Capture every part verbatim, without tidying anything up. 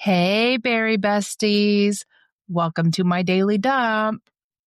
Hey, Berry Besties. Welcome to my daily dump.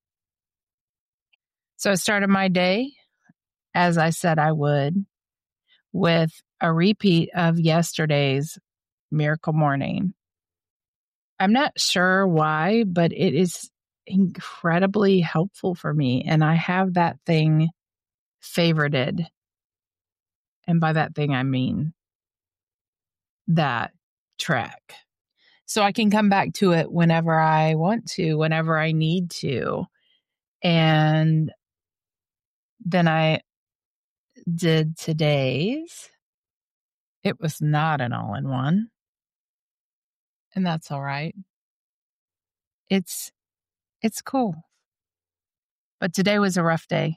So I started my day, as I said I would, with a repeat of yesterday's Miracle Morning. I'm not sure why, but it is incredibly helpful for me. And I have that thing favorited. And by that thing, I mean that track. So I can come back to it whenever I want to, whenever I need to. And then I did today's. It was not an all-in-one. And that's all right. It's it's cool. But today was a rough day.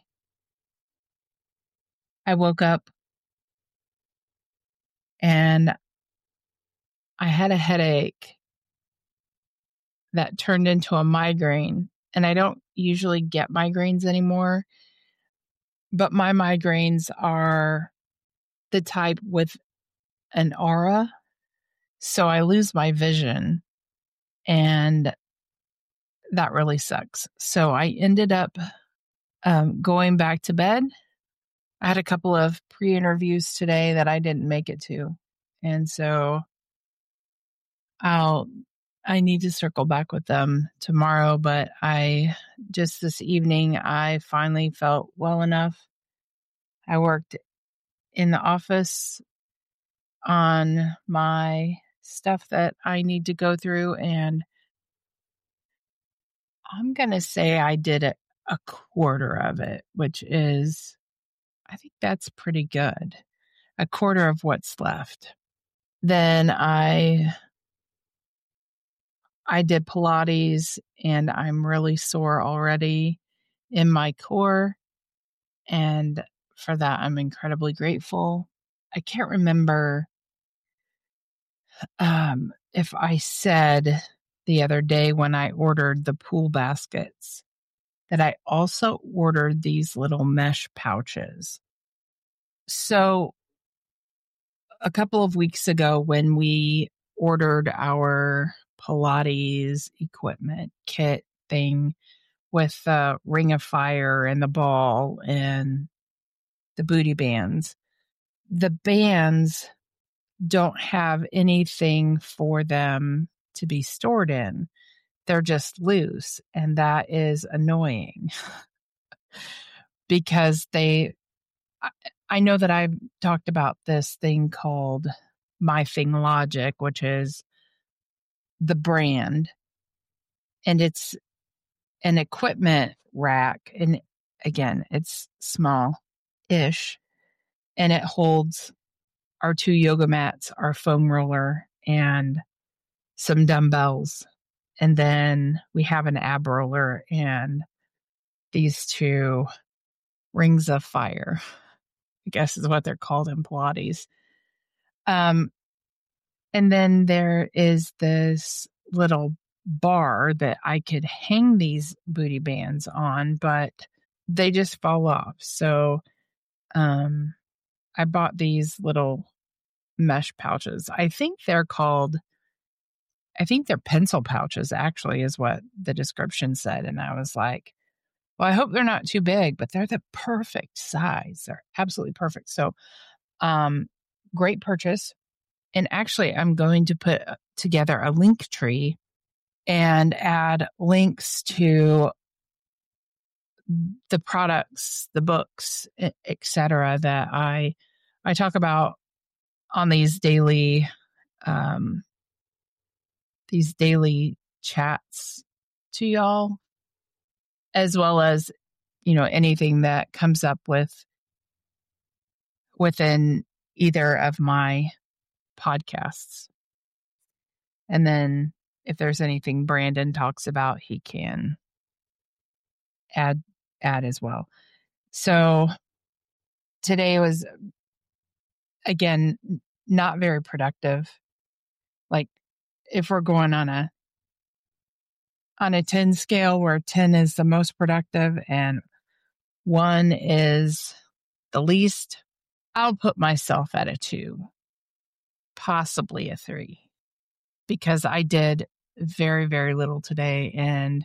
I woke up and I had a headache that turned into a migraine. And I don't usually get migraines anymore. But my migraines are the type with an aura. So I lose my vision. And that really sucks. So I ended up um, going back to bed. I had a couple of pre-interviews today that I didn't make it to. And so I'll, I need to circle back with them tomorrow, but I just this evening, I finally felt well enough. I worked in the office on my stuff that I need to go through, and I'm going to say I did a, a quarter of it, which is, I think that's pretty good. A quarter of what's left. Then I I did Pilates, and I'm really sore already in my core. And for that, I'm incredibly grateful. I can't remember um, if I said the other day when I ordered the pool baskets that I also ordered these little mesh pouches. So a couple of weeks ago when we ordered our Pilates equipment kit thing with the ring of fire and the ball and the booty bands, the bands don't have anything for them to be stored in. They're just loose, and that is annoying because they, I know that I've talked about this thing called My Thing Logic, which is the brand, and it's an equipment rack. And again, it's small-ish, and it holds our two yoga mats, our foam roller, and some dumbbells. And then we have an ab roller and these two rings of fire, I guess is what they're called in Pilates. Um, and then there is this little bar that I could hang these booty bands on, but they just fall off. So um, I bought these little mesh pouches. I think they're called, I think they're pencil pouches, actually, is what the description said. And I was like, well, I hope they're not too big, but they're the perfect size. They're absolutely perfect. So um, great purchase. And actually, I'm going to put together a link tree and add links to the products, the books, et cetera, that I I talk about on these daily um, these daily chats to y'all, as well as, you know, anything that comes up with within either of my podcasts. And then if there's anything Brandon talks about, he can add add as well. So today was, again, not very productive. Like if we're going on a on a ten scale where ten is the most productive and one is the least, I'll put myself at a two, possibly a three. because I did very, very little today, and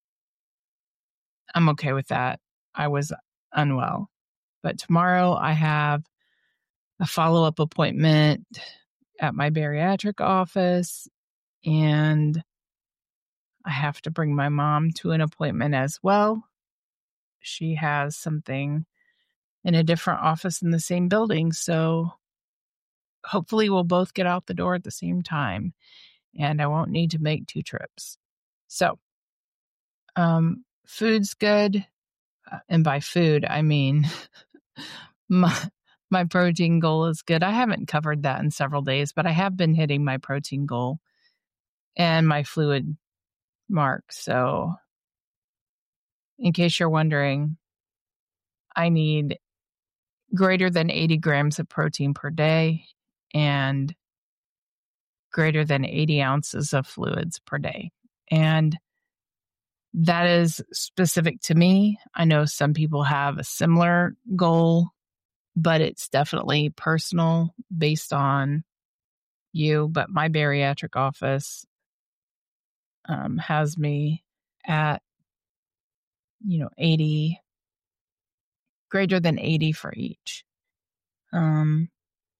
I'm okay with that. I was unwell. But tomorrow I have a follow-up appointment at my bariatric office, and I have to bring my mom to an appointment as well. She has something in a different office in the same building, so hopefully we'll both get out the door at the same time, and I won't need to make two trips. So, um, food's good, uh, and by food, I mean my my protein goal is good. I haven't covered that in several days, but I have been hitting my protein goal and my fluid mark. So, in case you're wondering, I need greater than eighty grams of protein per day and greater than eighty ounces of fluids per day. And that is specific to me. I know some people have a similar goal, but it's definitely personal based on you. But my bariatric office um, has me at, you know, eighty, greater than eighty for each. Um,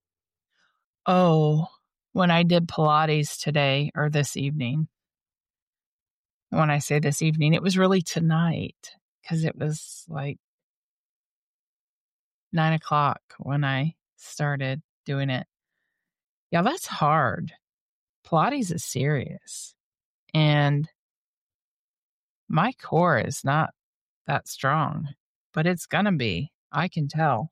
oh, when I did Pilates today or this evening, when I say this evening, it was really tonight because it was like nine o'clock when I started doing it. Yeah, that's hard. Pilates is serious. And my core is not that strong, but it's going to be. I can tell.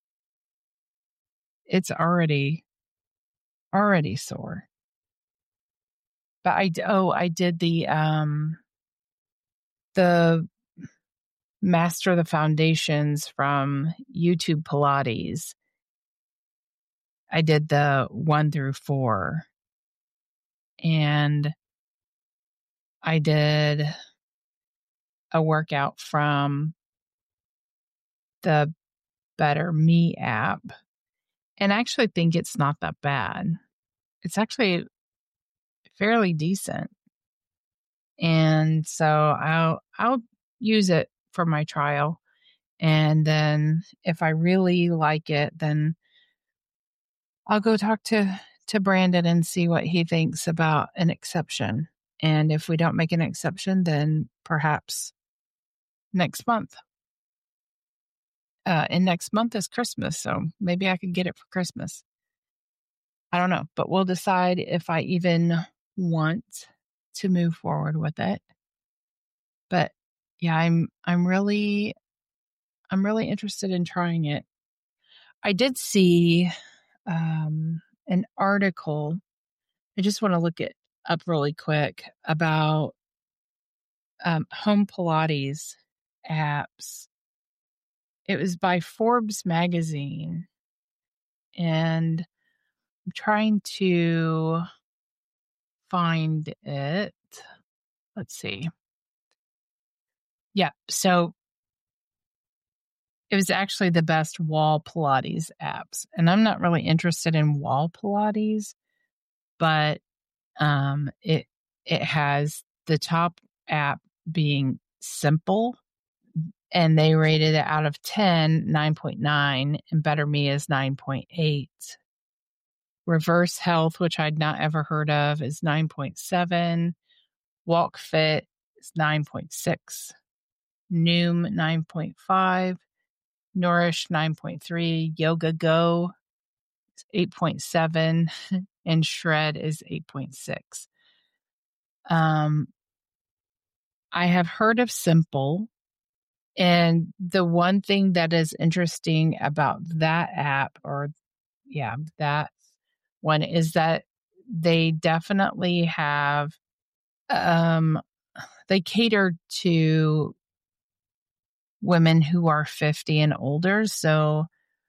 It's already, already sore. But I, oh, I did the, um, the Master the Foundations from YouTube Pilates. I did the one through four. And I did a workout from the Better Me app. And I actually think it's not that bad. It's actually fairly decent. And so I'll I'll use it for my trial. And then if I really like it, then I'll go talk to, to Brandon and see what he thinks about an exception. And if we don't make an exception, then perhaps next month. Uh, and next month is Christmas, so maybe I could get it for Christmas. I don't know, but we'll decide if I even want to move forward with it. But yeah, I'm I'm really I'm really interested in trying it. I did see um, an article. I just want to look it up really quick about um, home Pilates apps. It was by Forbes magazine, and I'm trying to find it. Let's see. Yeah, so it was actually the best wall Pilates apps. And I'm not really interested in wall Pilates, but um, it it has the top app being Simple, and they rated it out of ten, nine point nine, and Better Me is nine point eight. Reverse Health, which I'd not ever heard of, is nine point seven. Walk Fit is nine point six. Noom, nine point five. Nourish, nine point three. Yoga Go is eight point seven. And Shred is eight point six. Um, I have heard of Simple. And the one thing that is interesting about that app, or yeah, that one, is that they definitely have, um, they cater to women who are fifty and older. So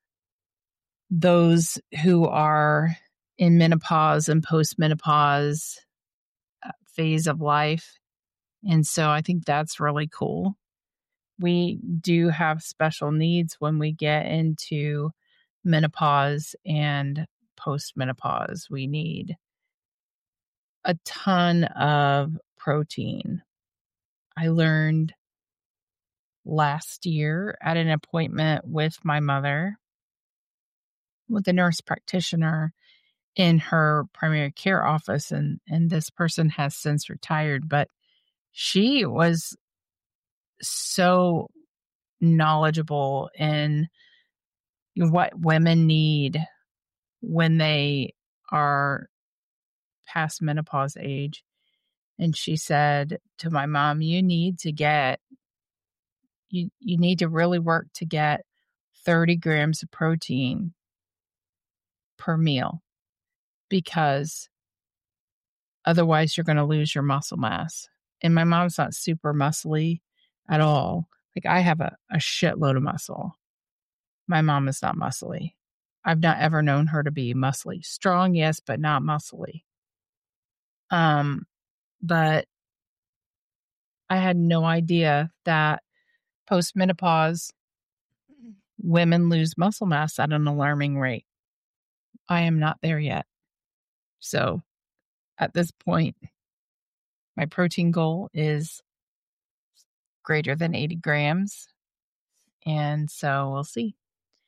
those who are in menopause and postmenopause uh, phase of life. And so I think that's really cool. We do have special needs when we get into menopause and postmenopause. We need a ton of protein. I learned last year at an appointment with my mother, with a nurse practitioner in her primary care office, and, and this person has since retired, but she was so knowledgeable in what women need when they are past menopause age. And she said to my mom, you need to get, you, you need to really work to get thirty grams of protein per meal, because otherwise you're going to lose your muscle mass. And my mom's not super muscly at all. Like, I have a, a shitload of muscle. My mom is not muscly. I've not ever known her to be muscly. Strong, yes, but not muscly. Um, but I had no idea that post-menopause women lose muscle mass at an alarming rate. I am not there yet. So at this point, my protein goal is greater than eighty grams. And so we'll see.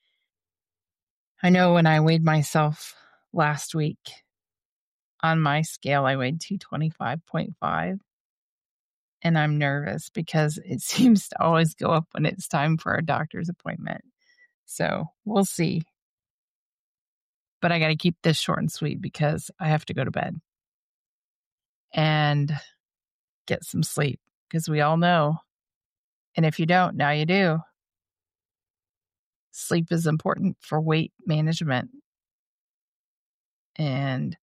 I know when I weighed myself last week on my scale, I weighed two twenty-five point five. And I'm nervous because it seems to always go up when it's time for a doctor's appointment. So we'll see. But I got to keep this short and sweet because I have to go to bed and get some sleep, because we all know, and if you don't, now you do, sleep is important for weight management. And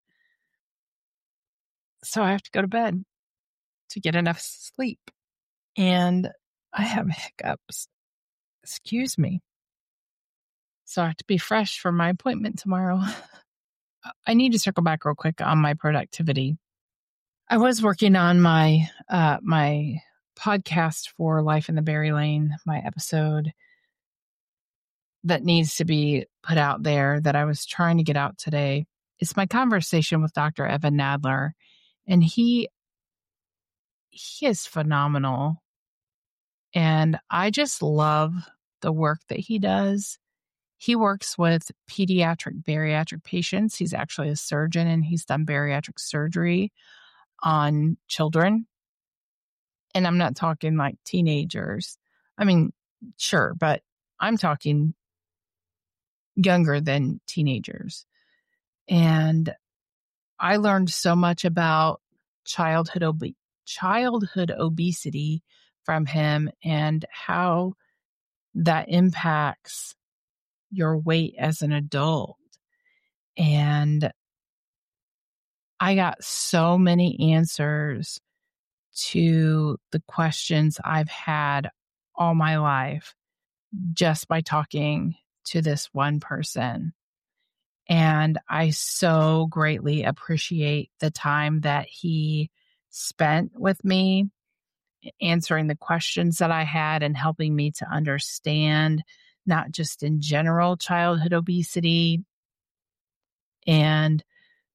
so I have to go to bed to get enough sleep. And I have hiccups. Excuse me. So I have to be fresh for my appointment tomorrow. I need to circle back real quick on my productivity. I was working on my uh, my podcast for Life in the Berry Lane, my episode that needs to be put out there that I was trying to get out today. It's my conversation with Doctor Evan Nadler, and he he is phenomenal. And I just love the work that he does. He works with pediatric bariatric patients. He's actually a surgeon, and he's done bariatric surgery on children. And I'm not talking like teenagers. I mean, sure, but I'm talking younger than teenagers. And I learned so much about childhood obe- childhood obesity from him, and how that impacts your weight as an adult. And I got so many answers to the questions I've had all my life just by talking to this one person. And I so greatly appreciate the time that he spent with me answering the questions that I had and helping me to understand not just in general childhood obesity and,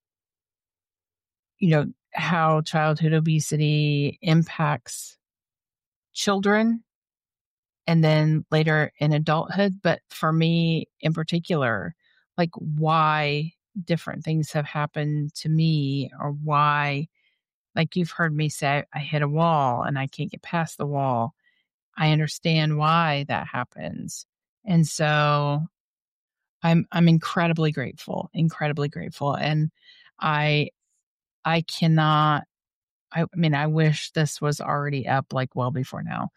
you know, how childhood obesity impacts children and then later in adulthood. But for me in particular, like why different things have happened to me, or why, like you've heard me say, I hit a wall and I can't get past the wall. I understand why that happens. And so I'm I'm incredibly grateful, incredibly grateful. And I I cannot I, I mean, I wish this was already up like well before now.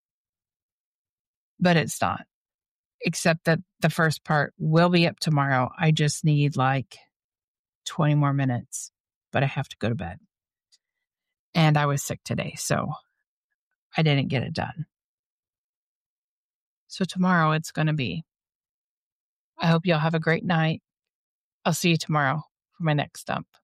But it's not. Except that the first part will be up tomorrow. I just need like twenty more minutes, but I have to go to bed. And I was sick today, so I didn't get it done. So tomorrow it's going to be. I hope y'all have a great night. I'll see you tomorrow for my next dump.